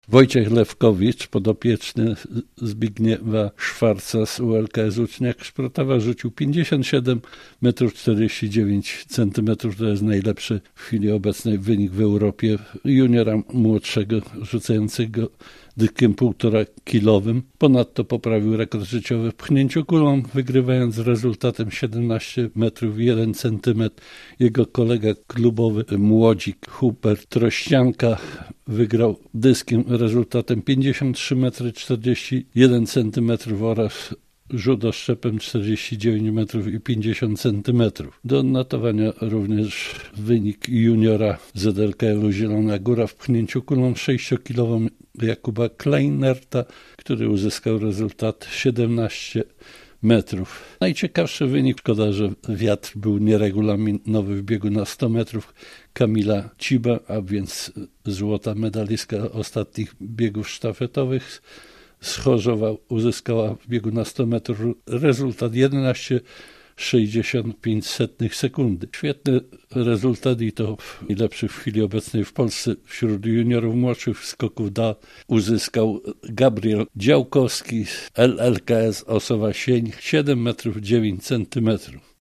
Wojciech Lewkowicz, podopieczny Zbigniewa Szwarca z ULKS Uczniak-Szprotawa, rzucił 57,49 m. To jest najlepszy w chwili obecnej wynik w Europie juniora młodszego rzucającego dyskiem 1,5-kilowym. Ponadto poprawił rekord życiowy w pchnięciu kulą, wygrywając z rezultatem 17 metrów 1 cm. Jego kolega klubowy młodzik Hubert Trościanka wygrał dyskiem rezultatem 53,41 cm oraz rzut oszczepem 49,50 m. Do odnotowania również wynik juniora ZLKL-u Zielona Góra w pchnięciu kulą 6-kilową Jakuba Kleinerta, który uzyskał rezultat 17 metrów. Najciekawszy wynik, szkoda, że wiatr był nieregulaminowy w biegu na 100 metrów, Kamila Ciba, a więc złota medalistka ostatnich biegów sztafetowych z Chorzowa, uzyskała w biegu na 100 metrów rezultat 11,65 sekundy. Świetny rezultat i to najlepszy w chwili obecnej w Polsce wśród juniorów młodszych skoków dal uzyskał Gabriel Działkowski z LLKS Osowa Sień 7,9 m.